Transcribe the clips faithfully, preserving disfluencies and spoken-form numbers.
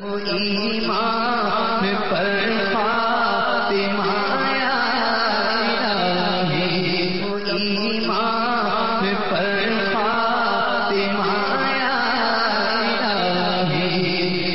ایمان پر فاطمہ یا الہی، ایمان پر فاطمہ یا الہی،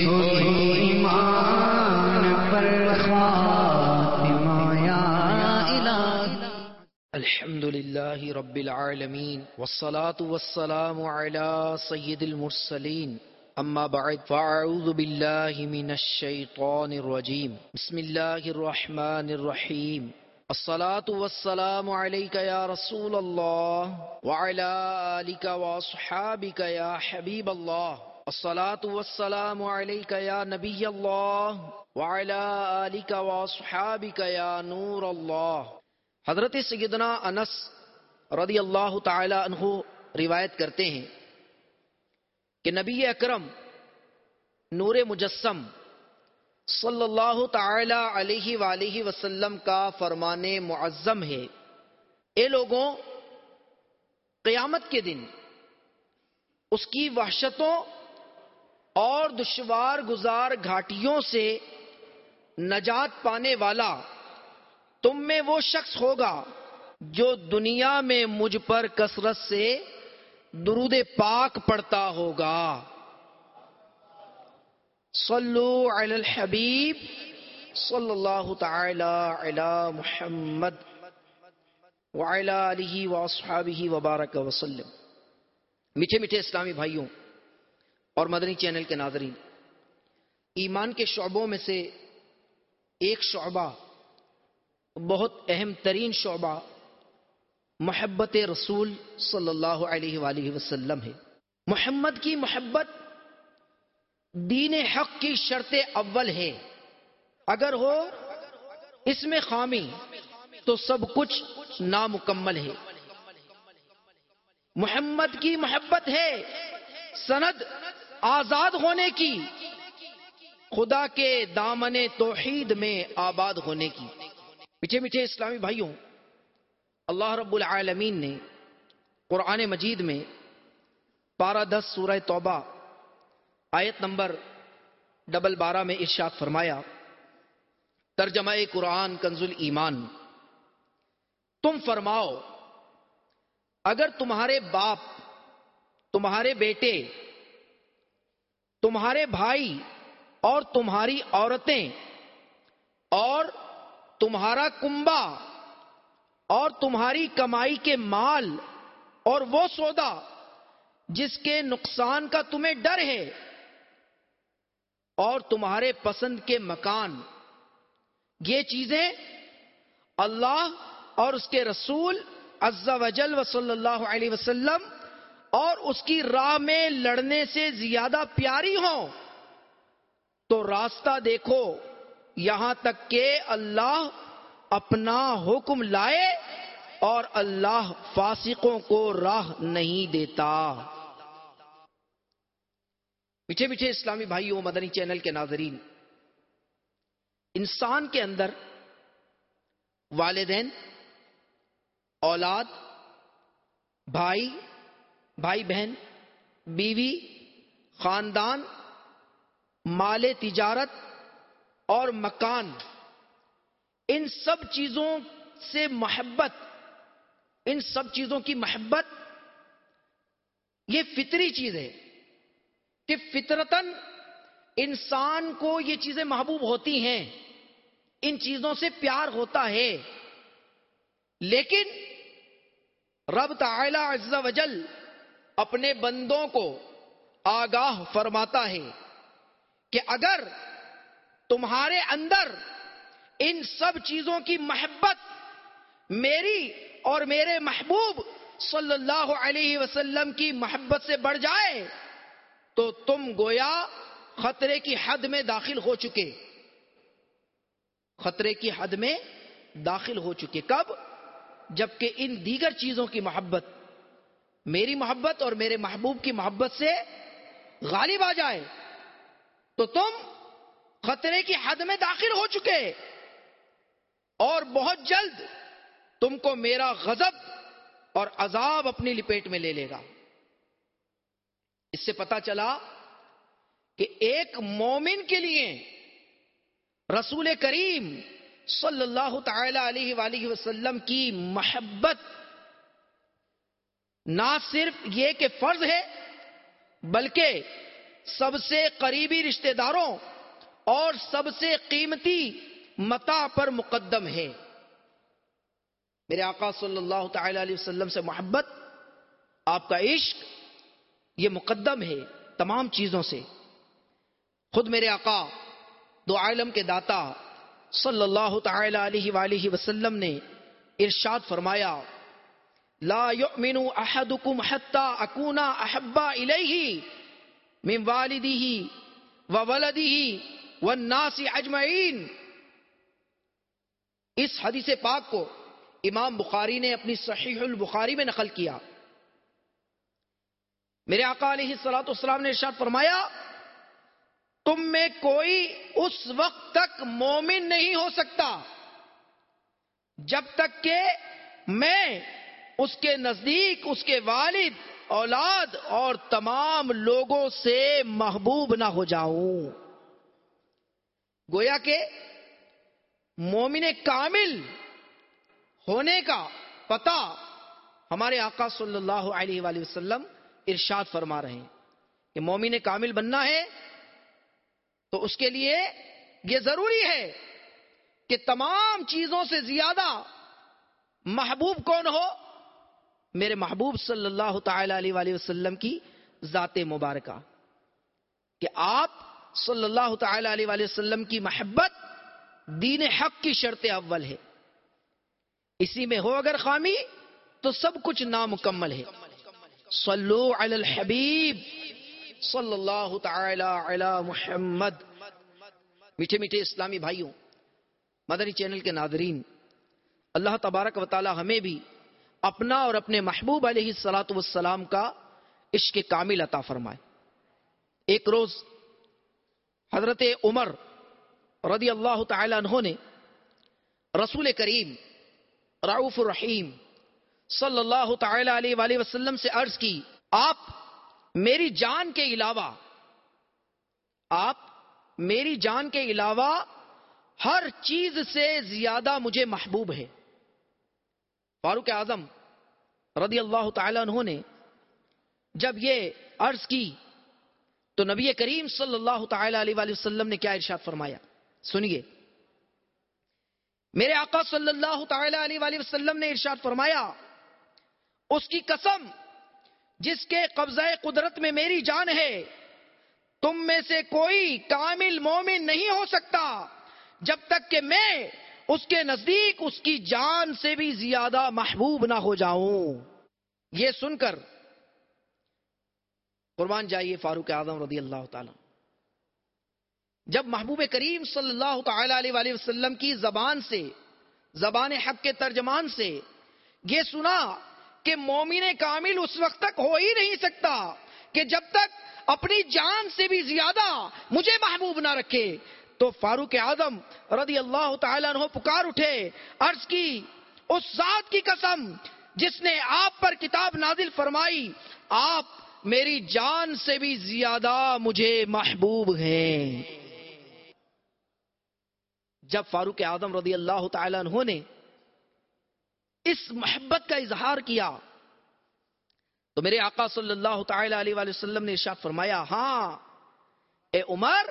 ایمان پر فاطمہ یا الہی۔ الحمد للہ رب العالمین والصلاة والسلام علی سید المرسلین، اما بعد فاعوذ باللہ من الشیطان الرجیم، بسم اللہ الرحمن الرحیم، الصلاة والسلام علیک یا رسول اللہ وعلی آلک واصحابک یا حبیب اللہ، الصلاة والسلام علیک یا نبی اللہ وعلی آلک واصحابک یا نور اللہ۔ حضرت سیدنا انس رضی اللہ تعالی عنہ روایت کرتے ہیں کہ نبی اکرم نور مجسم صلی اللہ تعالی علیہ وآلہ وسلم کا فرمان معظم ہے، اے لوگوں، قیامت کے دن اس کی وحشتوں اور دشوار گزار گھاٹیوں سے نجات پانے والا تم میں وہ شخص ہوگا جو دنیا میں مجھ پر کثرت سے درود پاک پڑھتا ہوگا۔ صلو علی الحبیب صلی اللہ تعالی علی محمد وعلی آلہ واصحابہ وبارک وسلم۔ میٹھے میٹھے اسلامی بھائیوں اور مدنی چینل کے ناظرین، ایمان کے شعبوں میں سے ایک شعبہ، بہت اہم ترین شعبہ، محبت رسول صلی اللہ علیہ وآلہ وسلم ہے۔ محمد کی محبت دین حق کی شرط اول ہے، اگر ہو اس میں خامی تو سب کچھ نامکمل ہے۔ محمد کی محبت ہے سند آزاد ہونے کی، خدا کے دامن توحید میں آباد ہونے کی۔ میٹھے میٹھے اسلامی بھائیوں، اللہ رب العالمین نے قرآن مجید میں پارہ دس سورہ توبہ آیت نمبر ڈبل بارہ میں ارشاد فرمایا، ترجمہ قرآن کنز الایمان، تم فرماؤ اگر تمہارے باپ، تمہارے بیٹے، تمہارے بھائی اور تمہاری عورتیں اور تمہارا کنبہ اور تمہاری کمائی کے مال اور وہ سودا جس کے نقصان کا تمہیں ڈر ہے اور تمہارے پسند کے مکان، یہ چیزیں اللہ اور اس کے رسول عز و جل و صلی اللہ علیہ وسلم اور اس کی راہ میں لڑنے سے زیادہ پیاری ہوں تو راستہ دیکھو یہاں تک کہ اللہ اپنا حکم لائے، اور اللہ فاسقوں کو راہ نہیں دیتا۔ میٹھے میٹھے اسلامی بھائیوں، مدنی چینل کے ناظرین، انسان کے اندر والدین، اولاد، بھائی بھائی بہن، بیوی، خاندان، مال تجارت اور مکان، ان سب چیزوں سے محبت، ان سب چیزوں کی محبت یہ فطری چیز ہے کہ فطرتاً انسان کو یہ چیزیں محبوب ہوتی ہیں، ان چیزوں سے پیار ہوتا ہے، لیکن رب تعالی عز و جل اپنے بندوں کو آگاہ فرماتا ہے کہ اگر تمہارے اندر ان سب چیزوں کی محبت میری اور میرے محبوب صلی اللہ علیہ وسلم کی محبت سے بڑھ جائے تو تم گویا خطرے کی حد میں داخل ہو چکے، خطرے کی حد میں داخل ہو چکے۔ کب؟ جبکہ ان دیگر چیزوں کی محبت میری محبت اور میرے محبوب کی محبت سے غالب آ جائے تو تم خطرے کی حد میں داخل ہو چکے، اور بہت جلد تم کو میرا غضب اور عذاب اپنی لپیٹ میں لے لے گا۔ اس سے پتا چلا کہ ایک مومن کے لیے رسول کریم صلی اللہ تعالی علیہ وآلہ وسلم کی محبت نہ صرف یہ کہ فرض ہے، بلکہ سب سے قریبی رشتہ داروں اور سب سے قیمتی متاع پر مقدم ہے۔ میرے آقا صلی اللہ تعالی علیہ وسلم سے محبت، آپ کا عشق، یہ مقدم ہے تمام چیزوں سے۔ خود میرے آقا دو عالم کے داتا صلی اللہ تعالی علیہ وآلہ وسلم نے ارشاد فرمایا، لا یؤمن احدکم حتی اکون احب الیہ من والدہ وولدہ والناس اجمعین۔ اس حدیث پاک کو امام بخاری نے اپنی صحیح البخاری میں نقل کیا۔ میرے آقا علیہ الصلوۃ والسلام نے ارشاد فرمایا، تم میں کوئی اس وقت تک مومن نہیں ہو سکتا جب تک کہ میں اس کے نزدیک اس کے والد، اولاد اور تمام لوگوں سے محبوب نہ ہو جاؤں۔ گویا کہ مومن کامل ہونے کا پتہ ہمارے آقا صلی اللہ علیہ وآلہ وسلم ارشاد فرما رہے ہیں کہ مومن کامل بننا ہے تو اس کے لیے یہ ضروری ہے کہ تمام چیزوں سے زیادہ محبوب کون ہو؟ میرے محبوب صلی اللہ تعالی علیہ وآلہ وسلم کی ذات مبارکہ، کہ آپ صلی اللہ تعالی علیہ وآلہ وسلم کی محبت دین حق کی شرط اول ہے۔ اسی میں ہو اگر خامی تو سب کچھ نامکمل ہے۔ صلو علی الحبیب صلی اللہ تعالی علی محمد۔ میٹھے میٹھے اسلامی بھائیوں، مدنی چینل کے ناظرین، اللہ تبارک و تعالی ہمیں بھی اپنا اور اپنے محبوب علیہ الصلوۃ والسلام کا عشق کامل عطا فرمائے۔ ایک روز حضرت عمر رضی اللہ تعالی عنہ نے رسول کریم رؤوف الرحیم صلی اللہ تعالی علیہ وآلہ وسلم سے عرض کی، آپ میری جان کے علاوہ آپ میری جان کے علاوہ ہر چیز سے زیادہ مجھے محبوب ہے۔ فاروق اعظم رضی اللہ تعالی عنہ نے جب یہ عرض کی تو نبی کریم صلی اللہ تعالی علیہ وآلہ وسلم نے کیا ارشاد فرمایا، سنیے۔ میرے آقا صلی اللہ تعالی علیہ وآلہ وسلم نے ارشاد فرمایا، اس کی قسم جس کے قبضہ قدرت میں میری جان ہے، تم میں سے کوئی کامل مومن نہیں ہو سکتا جب تک کہ میں اس کے نزدیک اس کی جان سے بھی زیادہ محبوب نہ ہو جاؤں۔ یہ سن کر قربان جائیے فاروق اعظم رضی اللہ تعالی، جب محبوب کریم صلی اللہ تعالی علیہ وآلہ وسلم کی زبان سے، زبان حق کے ترجمان سے یہ سنا کہ مومن کامل اس وقت تک ہو ہی نہیں سکتا کہ جب تک اپنی جان سے بھی زیادہ مجھے محبوب نہ رکھے، تو فاروق اعظم رضی اللہ تعالیٰ عنہ پکار اٹھے، عرض کی، اس ذات کی قسم جس نے آپ پر کتاب نازل فرمائی، آپ میری جان سے بھی زیادہ مجھے محبوب ہیں۔ جب فاروق اعظم رضی اللہ تعالیٰ عنہ نے اس محبت کا اظہار کیا تو میرے آقا صلی اللہ تعالی علیہ وآلہ وسلم نے ارشاد فرمایا، ہاں اے عمر،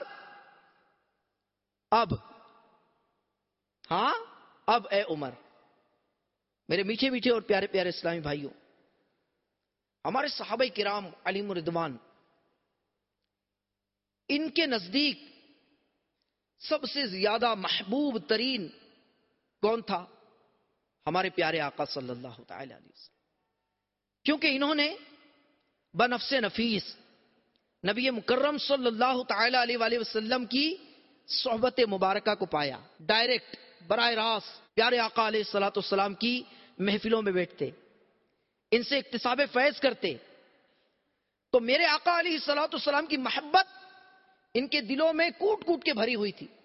اب ہاں اب اے عمر۔ میرے میٹھے میٹھے اور پیارے پیارے اسلامی بھائیوں، ہمارے صحابہ کرام علیہم رضوان، ان کے نزدیک سب سے زیادہ محبوب ترین کون تھا؟ ہمارے پیارے آقا صلی اللہ تعالی علیہ وسلم، کیونکہ انہوں نے بنفس نفیس نبی مکرم صلی اللہ تعالی علیہ وآلہ وسلم کی صحبت مبارکہ کو پایا، ڈائریکٹ براہ راست پیارے آقا علیہ الصلوۃ والسلام کی محفلوں میں بیٹھتے، ان سے اکتساب فیض کرتے، تو میرے آقا علیہ الصلوۃ والسلام کی محبت ان کے دلوں میں کوٹ کوٹ کے بھری ہوئی تھی۔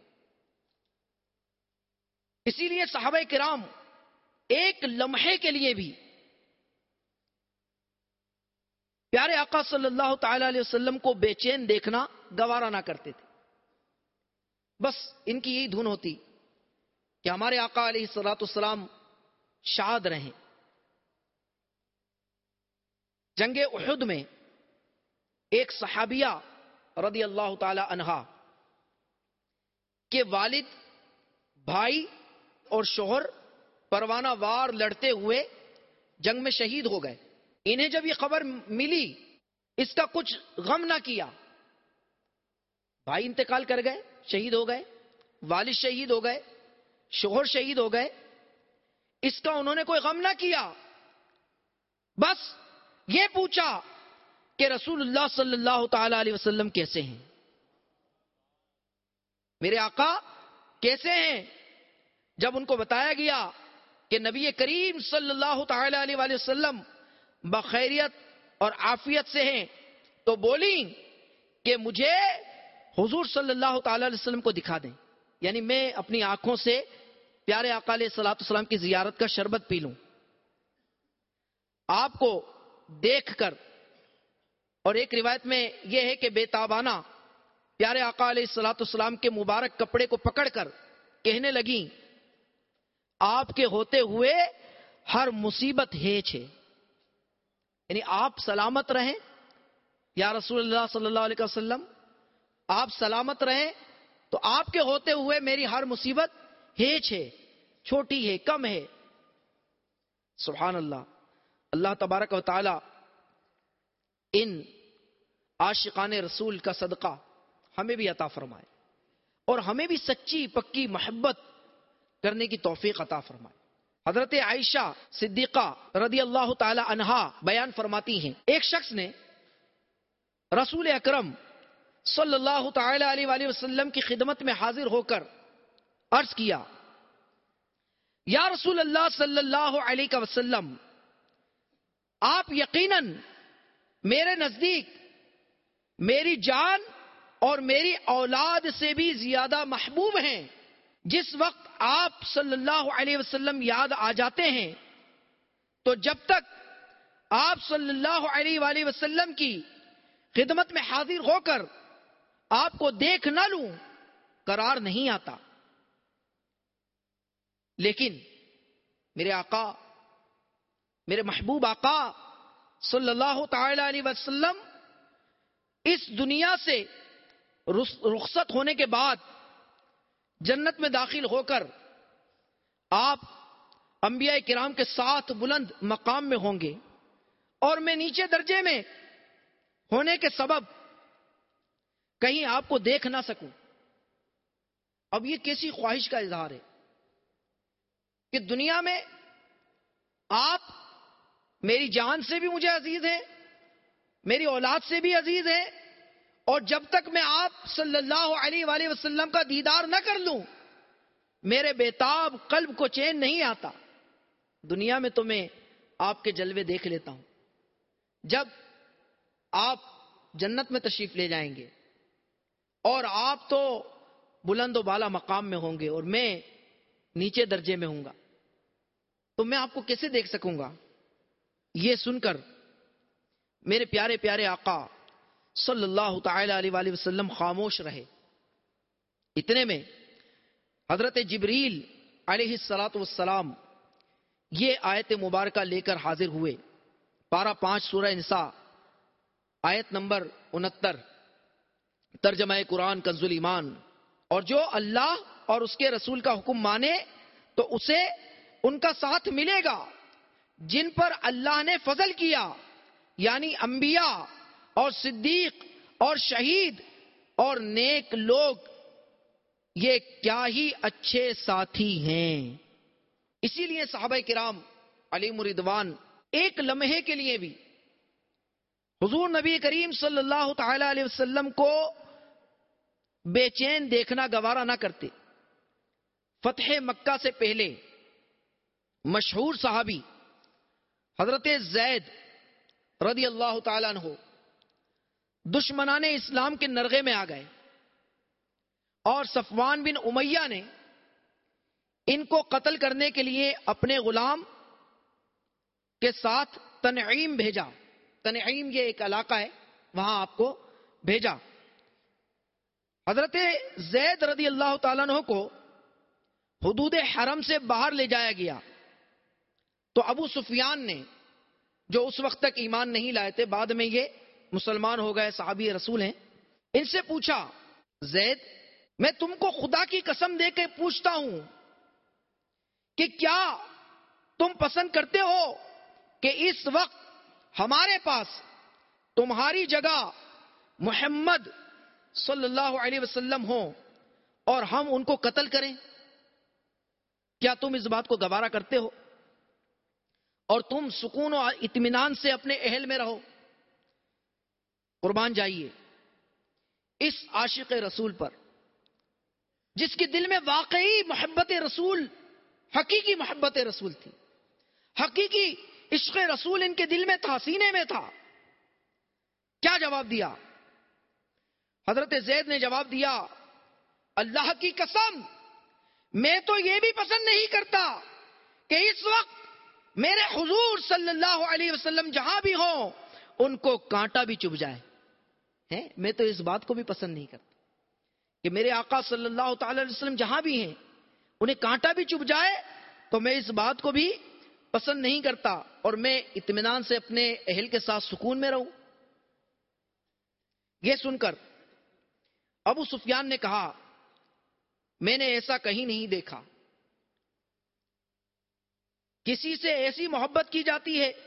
اسی لیے صحابہ کرام ایک لمحے کے لیے بھی پیارے آقا صلی اللہ تعالی علیہ وسلم کو بے چین دیکھنا گوارا نہ کرتے تھے. بس ان کی یہی دھن ہوتی کہ ہمارے آقا علیہ الصلوۃ والسلام شاد رہیں. جنگ احد میں ایک صحابیہ رضی اللہ تعالی عنہا کے والد، بھائی اور شوہر پروانہ وار لڑتے ہوئے جنگ میں شہید ہو گئے. انہیں جب یہ خبر ملی اس کا کچھ غم نہ کیا. بھائی انتقال کر گئے، شہید ہو گئے، والد شہید ہو گئے، شوہر شہید ہو گئے، اس کا انہوں نے کوئی غم نہ کیا. بس یہ پوچھا کہ رسول اللہ صلی اللہ تعالی علیہ وسلم کیسے ہیں، میرے آقا کیسے ہیں. جب ان کو بتایا گیا کہ نبی کریم صلی اللہ تعالی علیہ وآلہ وسلم بخیریت اور عافیت سے ہیں، تو بولی کہ مجھے حضور صلی اللہ تعالی علیہ وسلم کو دکھا دیں، یعنی میں اپنی آنکھوں سے پیارے آقا علیہ الصلوۃ والسلام کی زیارت کا شربت پی لوں. آپ کو دیکھ کر، اور ایک روایت میں یہ ہے کہ بے تابانہ پیارے آقا علیہ الصلوۃ والسلام کے مبارک کپڑے کو پکڑ کر کہنے لگیں آپ کے ہوتے ہوئے ہر مصیبت ہے چھے، یعنی آپ سلامت رہیں یا رسول اللہ صلی اللہ علیہ وسلم، آپ سلامت رہیں تو آپ کے ہوتے ہوئے میری ہر مصیبت ہے چھے، چھوٹی ہے، کم ہے. سبحان اللہ. اللہ تبارک و تعالی ان عاشقان رسول کا صدقہ ہمیں بھی عطا فرمائے اور ہمیں بھی سچی پکی محبت کرنے کی توفیق عطا فرمائے. حضرت عائشہ صدیقہ رضی اللہ تعالی عنہا بیان فرماتی ہیں، ایک شخص نے رسول اکرم صلی اللہ تعالی علیہ وآلہ وسلم کی خدمت میں حاضر ہو کر عرض کیا، یا رسول اللہ صلی اللہ علیہ وسلم، آپ یقیناً میرے نزدیک میری جان اور میری اولاد سے بھی زیادہ محبوب ہیں. جس وقت آپ صلی اللہ علیہ وسلم یاد آ جاتے ہیں تو جب تک آپ صلی اللہ علیہ وآلہ وسلم کی خدمت میں حاضر ہو کر آپ کو دیکھ نہ لوں قرار نہیں آتا. لیکن میرے آقا، میرے محبوب آقا صلی اللہ تعالی علیہ وسلم اس دنیا سے رخصت ہونے کے بعد جنت میں داخل ہو کر آپ انبیاء کرام کے ساتھ بلند مقام میں ہوں گے اور میں نیچے درجے میں ہونے کے سبب کہیں آپ کو دیکھ نہ سکوں. اب یہ کیسی خواہش کا اظہار ہے کہ دنیا میں آپ میری جان سے بھی مجھے عزیز ہیں، میری اولاد سے بھی عزیز ہیں، اور جب تک میں آپ صلی اللہ علیہ وآلہ وسلم کا دیدار نہ کر لوں میرے بیتاب قلب کو چین نہیں آتا. دنیا میں تو میں آپ کے جلوے دیکھ لیتا ہوں، جب آپ جنت میں تشریف لے جائیں گے اور آپ تو بلند و بالا مقام میں ہوں گے اور میں نیچے درجے میں ہوں گا تو میں آپ کو کیسے دیکھ سکوں گا. یہ سن کر میرے پیارے پیارے آقا صلی اللہ تعالی علیہ وآلہ وسلم خاموش رہے. اتنے میں حضرت جبریل علیہ الصلوۃ والسلام یہ آیت مبارکہ لے کر حاضر ہوئے. پارہ پانچ سورہ نساء آیت نمبر انہتر، ترجمہ قرآن کنز ایمان. اور جو اللہ اور اس کے رسول کا حکم مانے تو اسے ان کا ساتھ ملے گا جن پر اللہ نے فضل کیا، یعنی انبیاء اور صدیق اور شہید اور نیک لوگ، یہ کیا ہی اچھے ساتھی ہیں. اسی لیے صحابہ کرام علیہم رضوان ایک لمحے کے لیے بھی حضور نبی کریم صلی اللہ تعالی علیہ وسلم کو بے چین دیکھنا گوارا نہ کرتے. فتح مکہ سے پہلے مشہور صحابی حضرت زید رضی اللہ تعالیٰ عنہ دشمنان اسلام کے نرغے میں آ گئے اور صفوان بن امیہ نے ان کو قتل کرنے کے لیے اپنے غلام کے ساتھ تنعیم بھیجا. تنعیم یہ ایک علاقہ ہے، وہاں آپ کو بھیجا۔ حضرت زید رضی اللہ تعالیٰ عنہ کو حدود حرم سے باہر لے جایا گیا تو ابو سفیان نے، جو اس وقت تک ایمان نہیں لائے تھے، بعد میں یہ مسلمان ہو گئے، صحابی رسول ہیں، ان سے پوچھا، زید میں تم کو خدا کی قسم دے کے پوچھتا ہوں کہ کیا تم پسند کرتے ہو کہ اس وقت ہمارے پاس تمہاری جگہ محمد صلی اللہ علیہ وسلم ہوں اور ہم ان کو قتل کریں؟ کیا تم اس بات کو گوارا کرتے ہو اور تم سکون و اطمینان سے اپنے اہل میں رہو؟ قربان جائیے اس عاشق رسول پر، جس کے دل میں واقعی محبت رسول، حقیقی محبت رسول تھی، حقیقی عشق رسول ان کے دل میں تھا، سینے میں تھا۔ کیا جواب دیا؟ حضرت زید نے جواب دیا، اللہ کی قسم میں تو یہ بھی پسند نہیں کرتا کہ اس وقت میرے حضور صلی اللہ علیہ وسلم جہاں بھی ہوں ان کو کانٹا بھی چبھ جائے ہیں۔ میں تو اس بات کو بھی پسند نہیں کرتا کہ میرے آقا صلی اللہ تعالی علیہ وسلم جہاں بھی ہیں انہیں کانٹا بھی چبھ جائے، تو میں اس بات کو بھی پسند نہیں کرتا اور میں اطمینان سے اپنے اہل کے ساتھ سکون میں رہوں۔ یہ سن کر ابو سفیان نے کہا، میں نے ایسا کہیں نہیں دیکھا، کسی سے ایسی محبت کی جاتی ہے،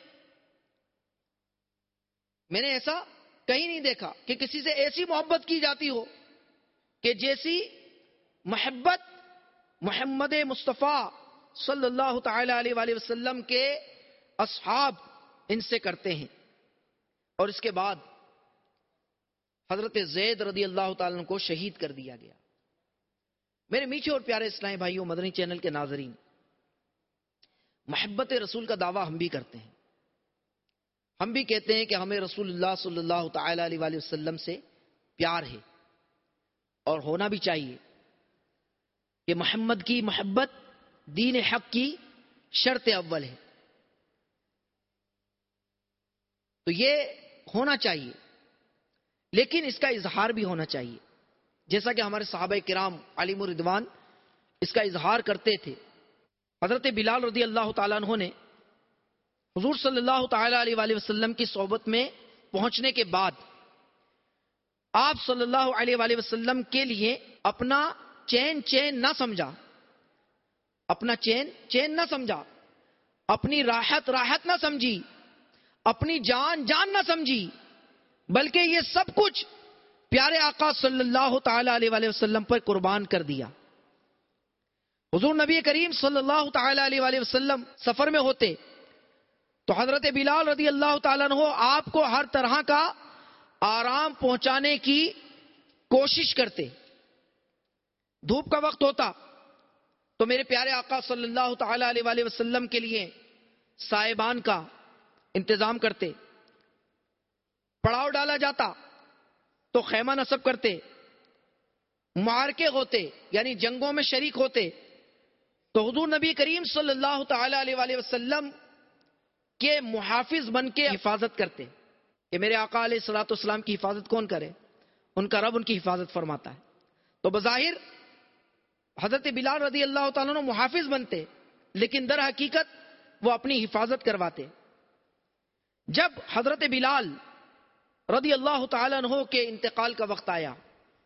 میں نے ایسا کہیں نہیں دیکھا کہ کسی سے ایسی محبت کی جاتی ہو کہ جیسی محبت محمد مصطفیٰ صلی اللہ تعالی علیہ وآلہ وسلم کے اصحاب ان سے کرتے ہیں۔ اور اس کے بعد حضرت زید رضی اللہ تعالیٰ عنہ کو شہید کر دیا گیا۔ میرے میٹھے اور پیارے اسلامی بھائیوں، مدنی چینل کے ناظرین، محبت رسول کا دعویٰ ہم بھی کرتے ہیں، ہم بھی کہتے ہیں کہ ہمیں رسول اللہ صلی اللہ تعالی علیہ وآلہ وسلم سے پیار ہے، اور ہونا بھی چاہیے کہ محمد کی محبت دین حق کی شرط اول ہے، تو یہ ہونا چاہیے، لیکن اس کا اظہار بھی ہونا چاہیے، جیسا کہ ہمارے صحابہ کرام علیہم الرضوان اس کا اظہار کرتے تھے۔ حضرت بلال رضی اللہ تعالیٰ عنہ نے حضور صلی اللہ تعالی علیہ وآلہ وسلم کی صحبت میں پہنچنے کے بعد آپ صلی اللہ علیہ وآلہ وسلم کے لیے اپنا چین چین نہ سمجھا، اپنا چین چین نہ سمجھا، اپنی راحت راحت نہ سمجھی، اپنی جان جان نہ سمجھی، بلکہ یہ سب کچھ پیارے آقا صلی اللہ تعالی علیہ وآلہ وسلم پر قربان کر دیا۔ حضور نبی کریم صلی اللہ تعالی علیہ وآلہ وسلم سفر میں ہوتے تو حضرت بلال رضی اللہ تعالیٰ عنہ آپ کو ہر طرح کا آرام پہنچانے کی کوشش کرتے۔ دھوپ کا وقت ہوتا تو میرے پیارے آقا صلی اللہ تعالی علیہ وآلہ وسلم کے لیے سائبان کا انتظام کرتے، پڑاؤ ڈالا جاتا تو خیمہ نصب کرتے، معرکے ہوتے یعنی جنگوں میں شریک ہوتے تو حضور نبی کریم صلی اللہ تعالی علیہ وآلہ وسلم کے محافظ بن کے حفاظت کرتے کہ میرے آقا علیہ الصلوۃ والسلام کی حفاظت کون کرے؟ ان کا رب ان کی حفاظت فرماتا ہے۔ تو بظاہر حضرت بلال رضی اللہ تعالیٰ عنہ محافظ بنتے، لیکن در حقیقت وہ اپنی حفاظت کرواتے۔ جب حضرت بلال رضی اللہ تعالیٰ عنہ کے انتقال کا وقت آیا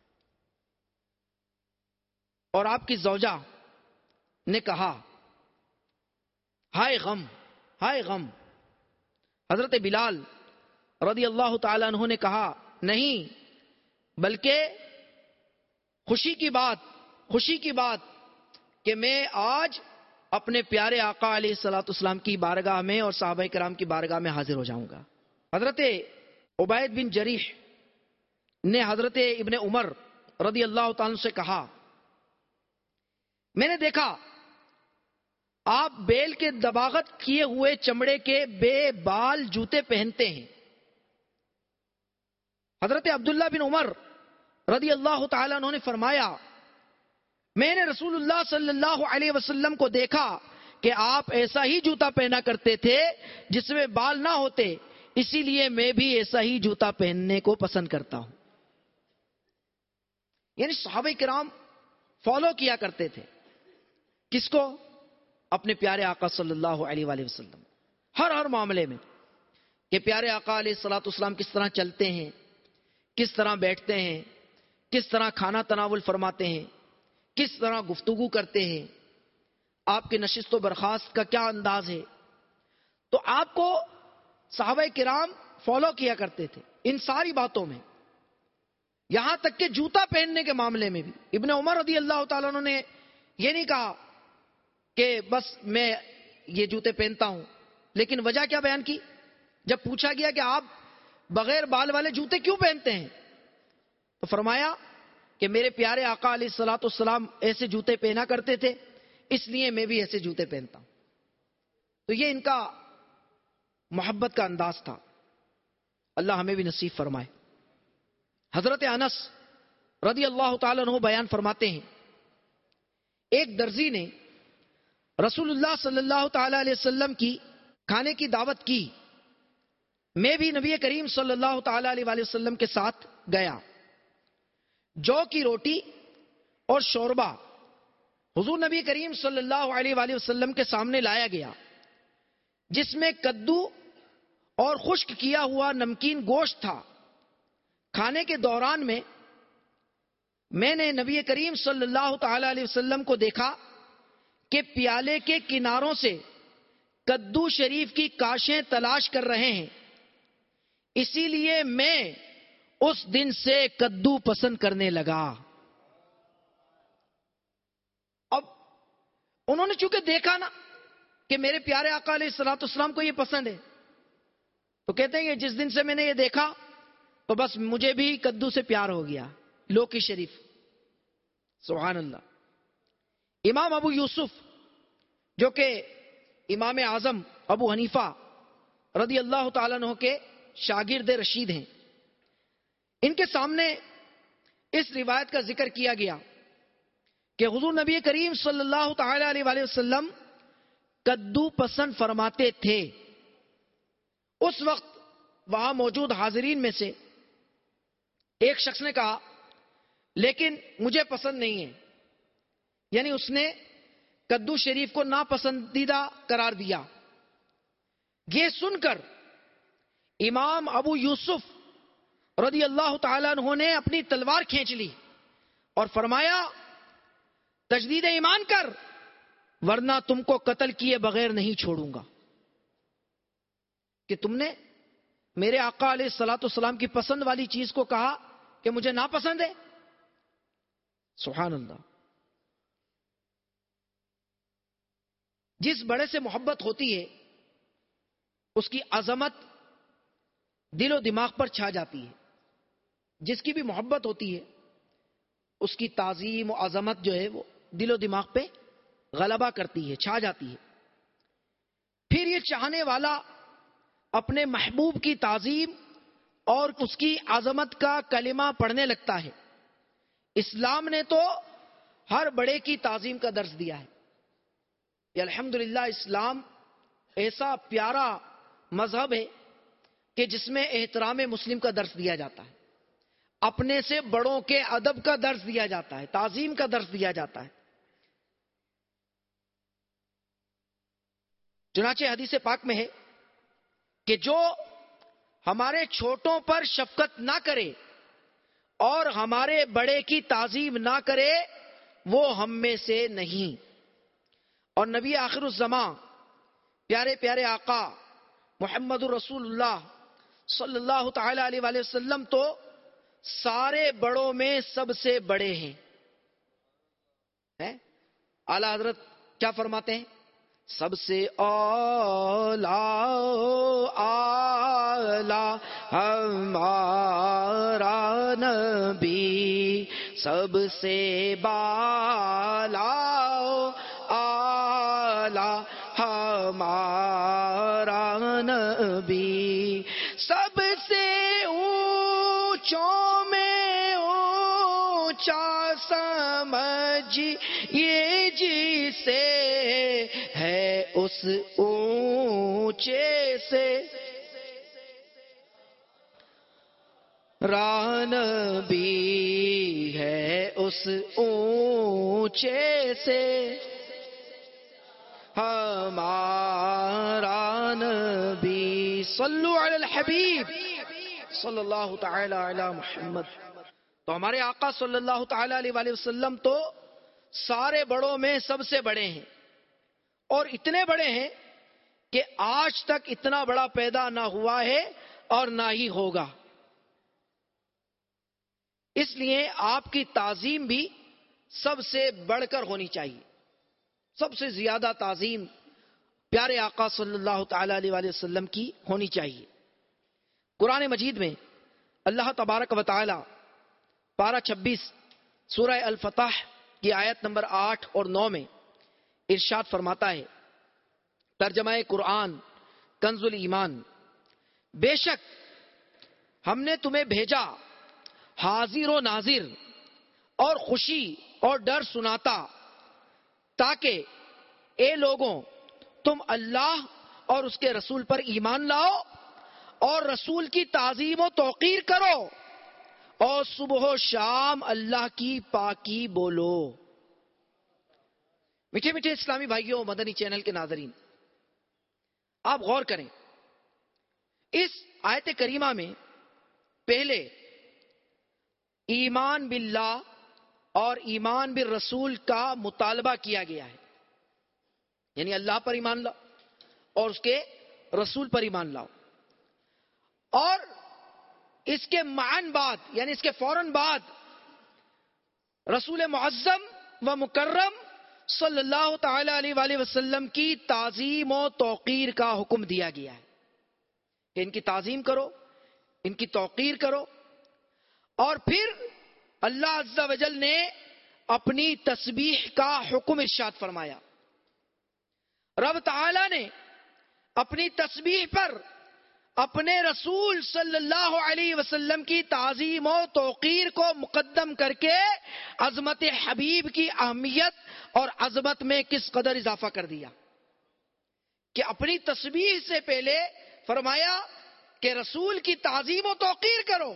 اور آپ کی زوجہ نے کہا، ہائے غم ہائے غم، حضرت بلال رضی اللہ تعالیٰ عنہ نے کہا، نہیں بلکہ خوشی کی بات خوشی کی بات کہ میں آج اپنے پیارے آقا علیہ الصلوۃ والسلام کی بارگاہ میں اور صحابہ کرام کی بارگاہ میں حاضر ہو جاؤں گا۔ حضرت عبید بن جریح نے حضرت ابن عمر رضی اللہ تعالیٰ عنہ سے کہا، میں نے دیکھا آپ بیل کے دباغت کیے ہوئے چمڑے کے بے بال جوتے پہنتے ہیں۔ حضرت عبداللہ بن عمر رضی اللہ تعالیٰ عنہ نے فرمایا، میں نے رسول اللہ صلی اللہ علیہ وسلم کو دیکھا کہ آپ ایسا ہی جوتا پہنا کرتے تھے جس میں بال نہ ہوتے، اسی لیے میں بھی ایسا ہی جوتا پہننے کو پسند کرتا ہوں. یعنی صحابہ کرام فالو کیا کرتے تھے کس کو؟ اپنے پیارے آقا صلی اللہ علیہ وآلہ وسلم. ہر ہر معاملے میں کہ پیارے آقا علیہ الصلوۃ والسلام کس طرح چلتے ہیں، کس طرح بیٹھتے ہیں، کس طرح کھانا تناول فرماتے ہیں، کس طرح گفتگو کرتے ہیں، آپ کے نشست و برخاست کا کیا انداز ہے. تو آپ کو صحابہ کرام فالو کیا کرتے تھے ان ساری باتوں میں، یہاں تک کہ جوتا پہننے کے معاملے میں بھی. ابن عمر رضی اللہ تعالیٰ عنہ نے یہ نہیں کہا کہ بس میں یہ جوتے پہنتا ہوں، لیکن وجہ کیا بیان کی؟ جب پوچھا گیا کہ آپ بغیر بال والے جوتے کیوں پہنتے ہیں، تو فرمایا کہ میرے پیارے آقا علیہ الصلوۃ والسلام ایسے جوتے پہنا کرتے تھے، اس لیے میں بھی ایسے جوتے پہنتا ہوں. تو یہ ان کا محبت کا انداز تھا. اللہ ہمیں بھی نصیب فرمائے. حضرت انس رضی اللہ تعالیٰ عنہ بیان فرماتے ہیں ایک درزی نے رسول اللہ صلی اللہ تعالیٰ علیہ وسلم کی کھانے کی دعوت کی. میں بھی نبی کریم صلی اللہ تعالیٰ علیہ وآلہ وسلم کے ساتھ گیا. جو کی روٹی اور شوربہ حضور نبی کریم صلی اللہ علیہ وآلہ وسلم کے سامنے لایا گیا، جس میں کدو اور خشک کیا ہوا نمکین گوشت تھا. کھانے کے دوران میں میں نے نبی کریم صلی اللہ تعالی علیہ وسلم کو دیکھا کہ پیالے کے کناروں سے کدو شریف کی کاشیں تلاش کر رہے ہیں. اسی لیے میں اس دن سے کدو پسند کرنے لگا. اب انہوں نے چونکہ دیکھا نا کہ میرے پیارے آقا علیہ الصلوۃ والسلام کو یہ پسند ہے، تو کہتے ہیں کہ جس دن سے میں نے یہ دیکھا تو بس مجھے بھی کدو سے پیار ہو گیا. لوکی شریف. سبحان اللہ. امام ابو یوسف جو کہ امام اعظم ابو حنیفہ رضی اللہ تعالیٰ عنہ کے شاگرد رشید ہیں، ان کے سامنے اس روایت کا ذکر کیا گیا کہ حضور نبی کریم صلی اللہ تعالی علیہ وآلہ وسلم کدو پسند فرماتے تھے. اس وقت وہاں موجود حاضرین میں سے ایک شخص نے کہا لیکن مجھے پسند نہیں ہے، یعنی اس نے کدو شریف کو ناپسندیدہ قرار دیا. یہ سن کر امام ابو یوسف رضی اللہ تعالیٰ عنہ نے اپنی تلوار کھینچ لی اور فرمایا تجدید ایمان کر، ورنہ تم کو قتل کیے بغیر نہیں چھوڑوں گا. کہ تم نے میرے آقا علیہ الصلوۃ والسلام کی پسند والی چیز کو کہا کہ مجھے ناپسند ہے. سبحان اللہ. جس بڑے سے محبت ہوتی ہے اس کی عظمت دل و دماغ پر چھا جاتی ہے. جس کی بھی محبت ہوتی ہے اس کی تعظیم و عظمت جو ہے وہ دل و دماغ پہ غلبہ کرتی ہے، چھا جاتی ہے. پھر یہ چاہنے والا اپنے محبوب کی تعظیم اور اس کی عظمت کا کلمہ پڑھنے لگتا ہے. اسلام نے تو ہر بڑے کی تعظیم کا درس دیا ہے. یہ الحمدللہ اسلام ایسا پیارا مذہب ہے کہ جس میں احترام مسلم کا درس دیا جاتا ہے، اپنے سے بڑوں کے ادب کا درس دیا جاتا ہے، تعظیم کا درس دیا جاتا ہے. چنانچہ حدیث پاک میں ہے کہ جو ہمارے چھوٹوں پر شفقت نہ کرے اور ہمارے بڑے کی تعظیم نہ کرے وہ ہم میں سے نہیں. اور نبی آخر الزمان پیارے پیارے آقا محمد الرسول اللہ صلی اللہ تعالی علیہ وآلہ وسلم تو سارے بڑوں میں سب سے بڑے ہیں. اعلیٰ حضرت کیا فرماتے ہیں؟ سب سے اولا اعلیٰ ہمارا نبی، سب سے بالا اعلیٰ ہمارا نبی، سب سے اونچوں میں اونچا سمجھ یہ جسے ہے اس اونچے سے. ران بھی ہے اس اونچے سے ہمارا نبی، صلو علی الحبیب صلی اللہ تعالی علی محمد۔ تو ہمارے آقا صلی اللہ تعالی علیہ وآلہ وسلم تو سارے بڑوں میں سب سے بڑے ہیں، اور اتنے بڑے ہیں کہ آج تک اتنا بڑا پیدا نہ ہوا ہے اور نہ ہی ہوگا۔ اس لیے آپ کی تعظیم بھی سب سے بڑھ کر ہونی چاہیے، سب سے زیادہ تعظیم پیارے آقا صلی اللہ تعالی علیہ وآلہ وسلم کی ہونی چاہیے۔ قرآن مجید میں اللہ تبارک و تعالی پارہ چھبیس سورہ الفتح کی آیت نمبر آٹھ اور نو میں ارشاد فرماتا ہے، ترجمہ قرآن کنز الایمان، بے شک ہم نے تمہیں بھیجا حاضر و ناظر اور خوشی اور ڈر سناتا، تاکہ اے لوگوں تم اللہ اور اس کے رسول پر ایمان لاؤ اور رسول کی تعظیم و توقیر کرو اور صبح و شام اللہ کی پاکی بولو۔ میٹھے میٹھے اسلامی بھائیوں، مدنی چینل کے ناظرین، آپ غور کریں، اس آیت کریمہ میں پہلے ایمان باللہ اور ایمان بالرسول کا مطالبہ کیا گیا ہے، یعنی اللہ پر ایمان لاؤ اور اس کے رسول پر ایمان لاؤ، اور اس کے معاً بعد یعنی اس کے فوراً بعد رسول معظم و مکرم صلی اللہ تعالی علیہ وآلہ وسلم کی تعظیم و توقیر کا حکم دیا گیا ہے کہ ان کی تعظیم کرو، ان کی توقیر کرو۔ اور پھر اللہ عز و جل نے اپنی تسبیح کا حکم ارشاد فرمایا۔ رب تعالی نے اپنی تسبیح پر اپنے رسول صلی اللہ علیہ وسلم کی تعظیم و توقیر کو مقدم کر کے عظمت حبیب کی اہمیت اور عظمت میں کس قدر اضافہ کر دیا کہ اپنی تسبیح سے پہلے فرمایا کہ رسول کی تعظیم و توقیر کرو۔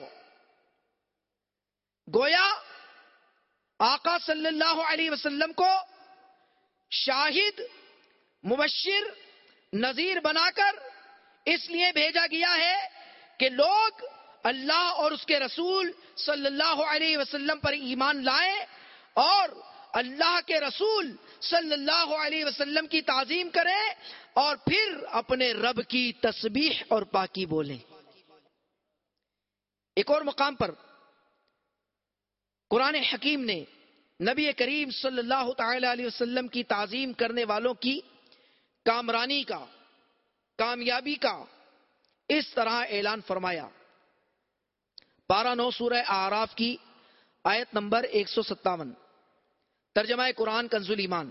گویا آقا صلی اللہ علیہ وسلم کو شاہد، مبشر، نذیر بنا کر اس لیے بھیجا گیا ہے کہ لوگ اللہ اور اس کے رسول صلی اللہ علیہ وسلم پر ایمان لائیں اور اللہ کے رسول صلی اللہ علیہ وسلم کی تعظیم کریں اور پھر اپنے رب کی تسبیح اور پاکی بولیں۔ ایک اور مقام پر قرآن حکیم نے نبی کریم صلی اللہ تعالی علیہ وسلم کی تعظیم کرنے والوں کی کامرانی کا، کامیابی کا اس طرح اعلان فرمایا۔ پارہ نو سورہ اعراف کی آیت نمبر ایک سو ستاون، ترجمہ قرآن کنز الایمان،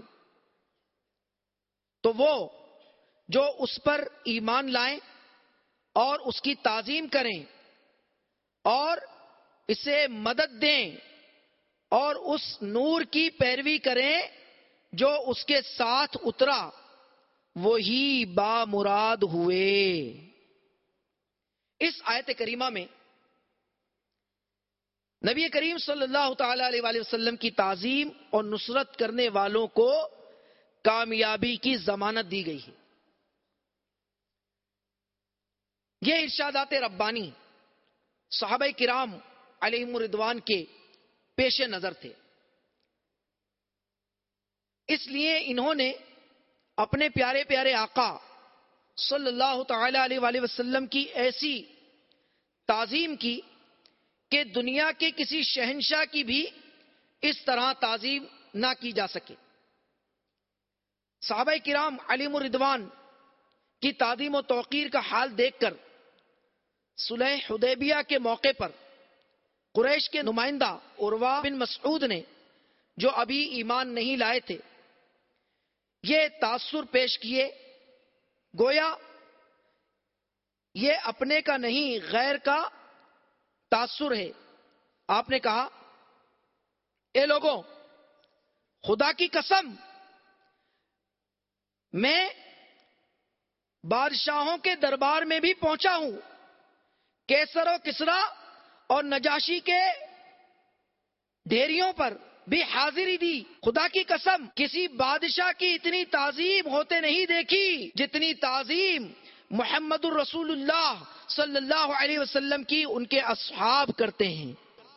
تو وہ جو اس پر ایمان لائیں اور اس کی تعظیم کریں اور اسے مدد دیں اور اس نور کی پیروی کریں جو اس کے ساتھ اترا، وہی با مراد ہوئے۔ اس آیت کریمہ میں نبی کریم صلی اللہ تعالی علیہ وآلہ وسلم کی تعظیم اور نصرت کرنے والوں کو کامیابی کی ضمانت دی گئی ہے۔ یہ ارشادات ربانی صحابہ کرام علیہم رضوان کے پیش نظر تھے، اس لیے انہوں نے اپنے پیارے پیارے آقا صلی اللہ تعالی علیہ وآلہ وسلم کی ایسی تعظیم کی کہ دنیا کے کسی شہنشاہ کی بھی اس طرح تعظیم نہ کی جا سکے۔ صحابہ کرام علیہم رضوان کی تعظیم و توقیر کا حال دیکھ کر صلح حدیبیہ کے موقع پر قریش کے نمائندہ عروہ بن مسعود نے، جو ابھی ایمان نہیں لائے تھے، یہ تاثر پیش کیے، گویا یہ اپنے کا نہیں غیر کا تاثر ہے۔ آپ نے کہا، اے لوگوں، خدا کی قسم، میں بادشاہوں کے دربار میں بھی پہنچا ہوں، کیسر و کسریٰ اور نجاشی کے ڈھیریوں پر بھی حاضری دی. خدا کی قسم کسی بادشاہ کی اتنی تعظیم ہوتے نہیں دیکھی جتنی تعظیم محمد الرسول اللہ صلی اللہ علیہ وسلم کی ان کے اصحاب کرتے ہیں.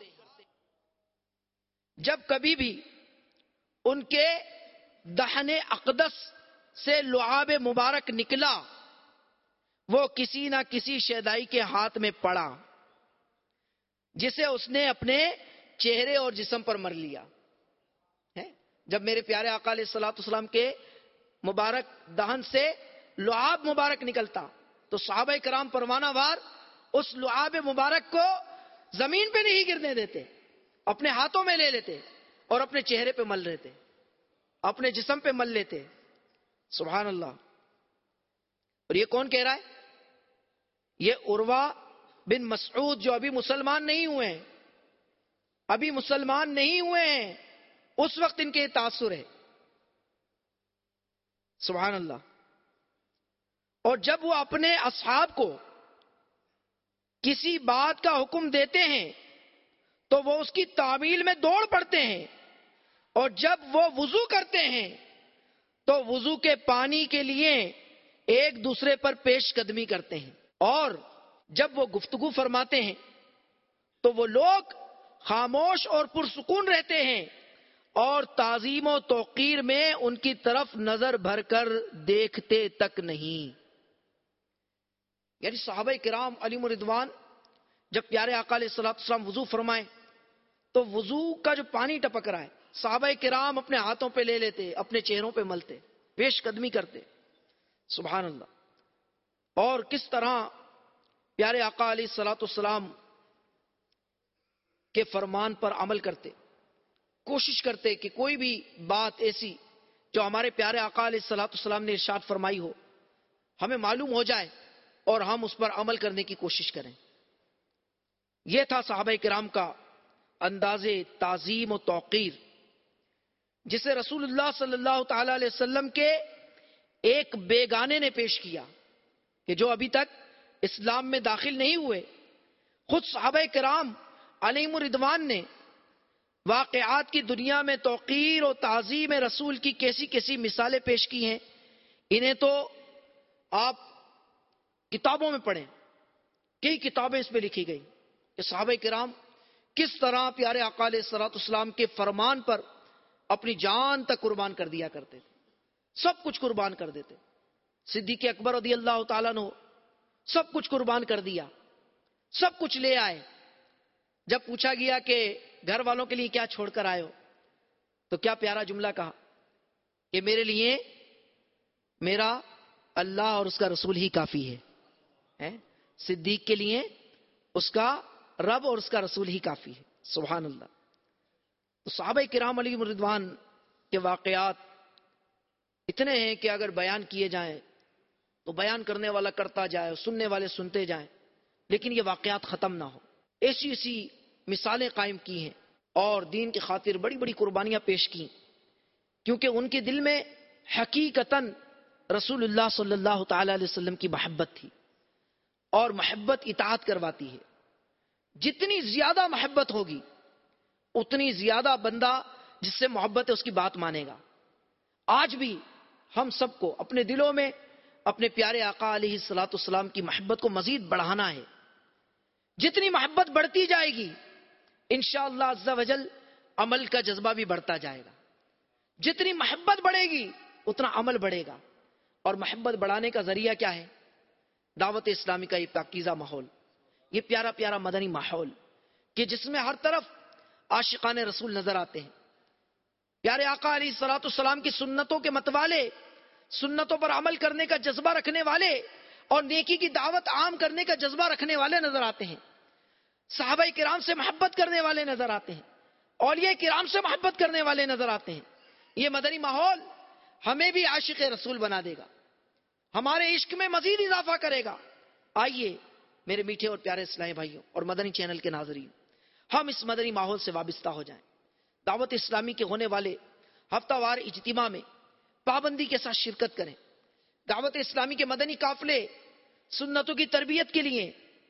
جب کبھی بھی ان کے دہن اقدس سے لعاب مبارک نکلا وہ کسی نہ کسی شیدائی کے ہاتھ میں پڑا جسے اس نے اپنے چہرے اور جسم پر مر لیا ہے. جب میرے پیارے آقا علیہ الصلوۃ والسلام کے مبارک دہن سے لعاب مبارک نکلتا تو صحابہ کرام پروانہ وار اس لعاب مبارک کو زمین پہ نہیں گرنے دیتے، اپنے ہاتھوں میں لے لیتے اور اپنے چہرے پہ مل لیتے، اپنے جسم پہ مل لیتے. سبحان اللہ. اور یہ کون کہہ رہا ہے؟ یہ عروہ بن مسعود جو ابھی مسلمان نہیں ہوئے ہیں ابھی مسلمان نہیں ہوئے ہیں اس وقت ان کے یہ تاثر ہے. سبحان اللہ. اور جب وہ اپنے اصحاب کو کسی بات کا حکم دیتے ہیں تو وہ اس کی تعمیل میں دوڑ پڑتے ہیں، اور جب وہ وضو کرتے ہیں تو وضو کے پانی کے لیے ایک دوسرے پر پیش قدمی کرتے ہیں، اور جب وہ گفتگو فرماتے ہیں تو وہ لوگ خاموش اور پرسکون رہتے ہیں اور تعظیم و توقیر میں ان کی طرف نظر بھر کر دیکھتے تک نہیں. یعنی صحابہ کرام علیہم رضوان جب پیارے آقا علیہ الصلوۃ والسلام وضو فرمائیں تو وضو کا جو پانی ٹپک رہا ہے صحابہ کرام اپنے ہاتھوں پہ لے لیتے، اپنے چہروں پہ ملتے، پیش قدمی کرتے. سبحان اللہ. اور کس طرح پیارے آقا علیہ الصلوۃ والسلام کے فرمان پر عمل کرتے، کوشش کرتے کہ کوئی بھی بات ایسی جو ہمارے پیارے آقا علیہ الصلوۃ والسلام نے ارشاد فرمائی ہو ہمیں معلوم ہو جائے اور ہم اس پر عمل کرنے کی کوشش کریں. یہ تھا صحابہ کرام کا انداز تعظیم و توقیر جسے رسول اللہ صلی اللہ تعالی علیہ وسلم کے ایک بیگانے نے پیش کیا کہ جو ابھی تک اسلام میں داخل نہیں ہوئے. خود صحابہ کرام علیہم رضوان نے واقعات کی دنیا میں توقیر و تعظیم رسول کی کیسی کیسی مثالیں پیش کی ہیں. انہیں تو آپ کتابوں میں پڑھیں، کئی کتابیں اس میں لکھی گئی کہ صحابہ کرام کس طرح پیارے آقا علیہ الصلوۃ والسلام کے فرمان پر اپنی جان تک قربان کر دیا کرتے تھے، سب کچھ قربان کر دیتے. صدیق اکبر رضی اللہ تعالیٰ عنہ سب کچھ قربان کر دیا، سب کچھ لے آئے. جب پوچھا گیا کہ گھر والوں کے لیے کیا چھوڑ کر آئے ہو تو کیا پیارا جملہ کہا کہ میرے لیے میرا اللہ اور اس کا رسول ہی کافی ہے. صدیق کے لیے اس کا رب اور اس کا رسول ہی کافی ہے. سبحان اللہ. تو صحابہ کرام علیہم رضوان کے واقعات اتنے ہیں کہ اگر بیان کیے جائیں تو بیان کرنے والا کرتا جائے، سننے والے سنتے جائیں، لیکن یہ واقعات ختم نہ ہو. ایسی ایسی مثالیں قائم کی ہیں اور دین کی خاطر بڑی بڑی قربانیاں پیش کی، کیونکہ ان کے دل میں حقیقتاً رسول اللہ صلی اللہ تعالی علیہ وسلم کی محبت تھی، اور محبت اطاعت کرواتی ہے. جتنی زیادہ محبت ہوگی اتنی زیادہ بندہ جس سے محبت ہے اس کی بات مانے گا. آج بھی ہم سب کو اپنے دلوں میں اپنے پیارے آقا علیہ الصلوۃ والسلام کی محبت کو مزید بڑھانا ہے. جتنی محبت بڑھتی جائے گی انشاءاللہ عز و جل عمل کا جذبہ بھی بڑھتا جائے گا. جتنی محبت بڑھے گی اتنا عمل بڑھے گا. اور محبت بڑھانے کا ذریعہ کیا ہے؟ دعوت اسلامی کا یہ پاکیزہ ماحول، یہ پیارا پیارا مدنی ماحول کہ جس میں ہر طرف عاشقان رسول نظر آتے ہیں. پیارے آقا علیہ الصلوۃ والسلام کی سنتوں کے متوالے، سنتوں پر عمل کرنے کا جذبہ رکھنے والے اور نیکی کی دعوت عام کرنے کا جذبہ رکھنے والے نظر آتے ہیں. صحابہ کرام سے محبت کرنے والے نظر آتے ہیں، اولیاء کرام سے محبت کرنے والے نظر آتے ہیں. یہ مدنی ماحول ہمیں بھی عاشق رسول بنا دے گا، ہمارے عشق میں مزید اضافہ کرے گا. آئیے میرے میٹھے اور پیارے اسلامی بھائیوں اور مدنی چینل کے ناظرین، ہم اس مدنی ماحول سے وابستہ ہو جائیں. دعوت اسلامی کے ہونے والے ہفتہ وار اجتماع میں پابندی کے ساتھ شرکت کریں. دعوت اسلامی کے مدنی قافلے سنتوں کی تربیت کے لیے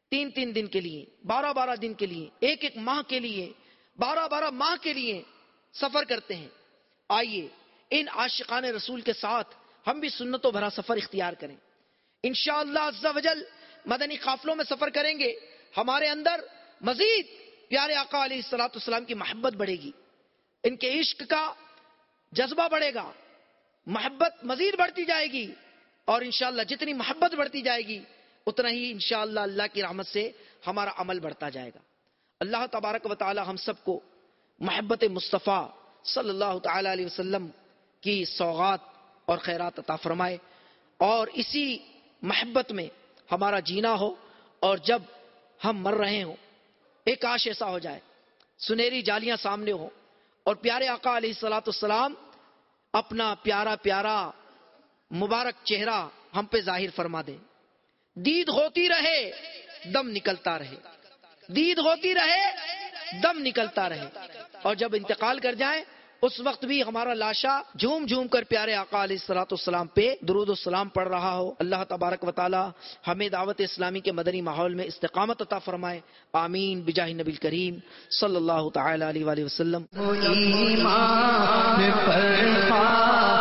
تین تین دن کے لیے، بارہ بارہ دن کے لیے، ایک ایک ماہ کے لیے، بارہ بارہ ماہ کے لیے سفر کرتے ہیں. آئیے ان عاشقان رسول کے ساتھ ہم بھی سنتوں بھرا سفر اختیار کریں. انشاءاللہ عز و جل مدنی قافلوں میں سفر کریں گے، ہمارے اندر مزید پیارے آقا علیہ الصلوۃ والسلام کی محبت بڑھے گی، ان کے عشق کا جذبہ بڑھے گا، محبت مزید بڑھتی جائے گی، اور انشاءاللہ جتنی محبت بڑھتی جائے گی اتنا ہی انشاءاللہ اللہ کی رحمت سے ہمارا عمل بڑھتا جائے گا. اللہ تبارک و تعالی ہم سب کو محبت مصطفیٰ صلی اللہ تعالی علیہ وسلم کی سوغات اور خیرات عطا فرمائے، اور اسی محبت میں ہمارا جینا ہو، اور جب ہم مر رہے ہوں ایک کاش ایسا ہو جائے سنہری جالیاں سامنے ہوں اور پیارے آقا علیہ الصلوۃ والسلام اپنا پیارا پیارا مبارک چہرہ ہم پہ ظاہر فرما دے. دید ہوتی رہے دم نکلتا رہے، دید ہوتی رہے دم نکلتا رہے، اور جب انتقال کر جائیں اس وقت بھی ہمارا لاشا جھوم جھوم کر پیارے آقا علیہ الصلوۃ والسلام پہ درود و سلام پڑھ رہا ہو. اللہ تبارک و تعالی ہمیں دعوت اسلامی کے مدنی ماحول میں استقامت عطا فرمائے. آمین بجاہ نبی الکریم صلی اللہ تعالی علیہ وآلہ وسلم. ایمان پر